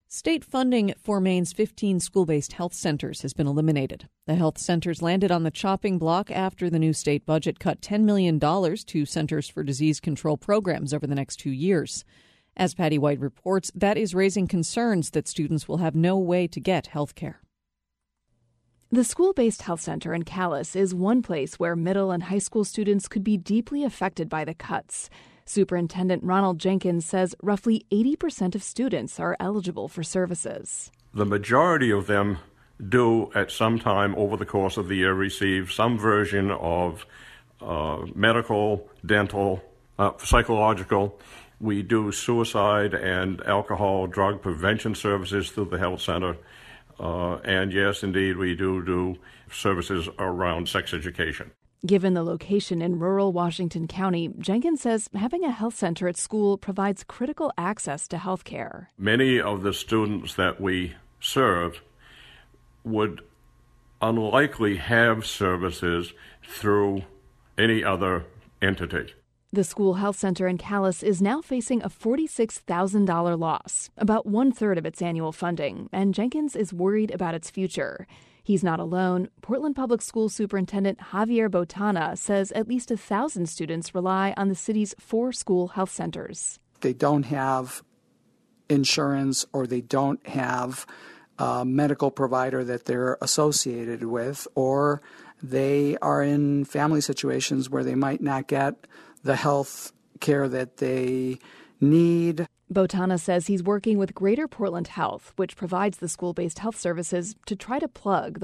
State funding for Maine's 15 school-based health centers has been eliminated. The health centers landed on the chopping block after the new state budget cut $10 million to Centers for Disease Control programs over the next 2 years. As Patty White reports, that is raising concerns that students will have no way to get health care. The school-based health center in Calais is one place where middle and high school students could be deeply affected by the cuts. Superintendent Ronald Jenkins says roughly 80% of students are eligible for services. The majority of them do at some time over the course of the year receive some version of medical, dental, psychological. We do suicide and alcohol drug prevention services through the health center. And yes, indeed, we do services around sex education. Given the location in rural Washington County, Jenkins says having a health center at school provides critical access to health care. Many of the students that we serve would unlikely have services through any other entity. The school health center in Calais is now facing a $46,000 loss, about one-third of its annual funding, and Jenkins is worried about its future. He's not alone. Portland Public School Superintendent Javier Botana says at least 1,000 students rely on the city's 4 school health centers. They don't have insurance or they don't have a medical provider that they're associated with, or they are in family situations where they might not get the health care that they need. Botana says he's working with Greater Portland Health, which provides the school-based health services, to try to plug the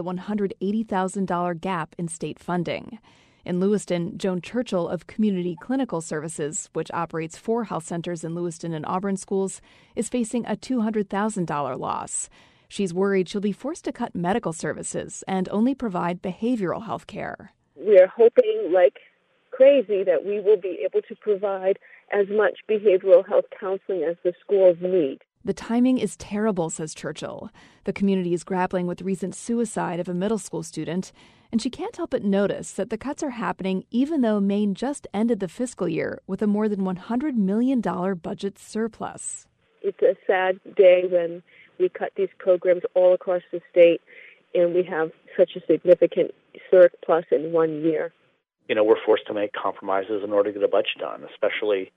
$180,000 gap in state funding. In Lewiston, Joan Churchill of Community Clinical Services, which operates 4 health centers in Lewiston and Auburn schools, is facing a $200,000 loss. She's worried she'll be forced to cut medical services and only provide behavioral health care. We're hoping, like crazy, that we will be able to provide as much behavioral health counseling as the schools need. The timing is terrible, says Churchill. The community is grappling with recent suicide of a middle school student, and she can't help but notice that the cuts are happening even though Maine just ended the fiscal year with a more than $100 million budget surplus. It's a sad day when we cut these programs all across the state and we have such a significant surplus in 1 year. We're forced to make compromises in order to get a budget done, especially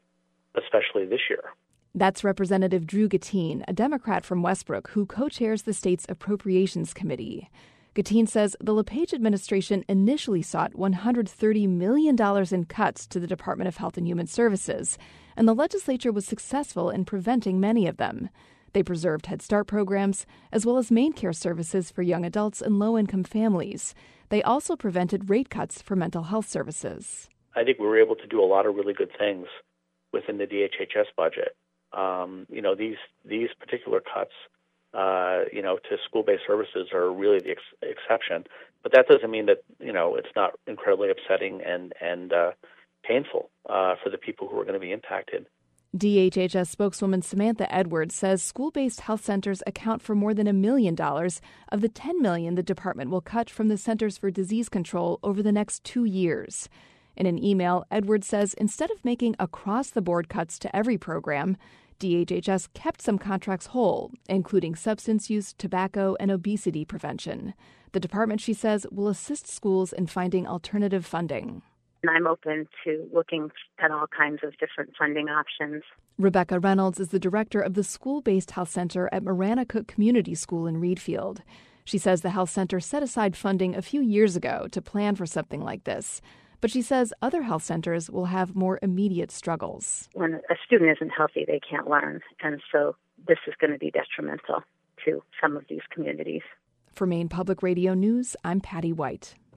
this year. That's Representative Drew Gattin, a Democrat from Westbrook who co-chairs the state's Appropriations Committee. Gattin says the LePage administration initially sought $130 million in cuts to the Department of Health and Human Services, and the legislature was successful in preventing many of them. They preserved Head Start programs, as well as main care services for young adults and low-income families. They also prevented rate cuts for mental health services. I think we were able to do a lot of really good things within the DHHS budget. These particular cuts, to school-based services are really the exception. But that doesn't mean that, it's not incredibly upsetting and painful for the people who are going to be impacted. DHHS spokeswoman Samantha Edwards says school-based health centers account for more than $1 million of the $10 million the department will cut from the Centers for Disease Control over the next 2 years. In an email, Edwards says instead of making across-the-board cuts to every program, DHHS kept some contracts whole, including substance use, tobacco, and obesity prevention. The department, she says, will assist schools in finding alternative funding. And I'm open to looking at all kinds of different funding options. Rebecca Reynolds is the director of the school-based health center at Marana Cook Community School in Reedfield. She says the health center set aside funding a few years ago to plan for something like this. But she says other health centers will have more immediate struggles. When a student isn't healthy, they can't learn. And so this is going to be detrimental to some of these communities. For Maine Public Radio News, I'm Patty White.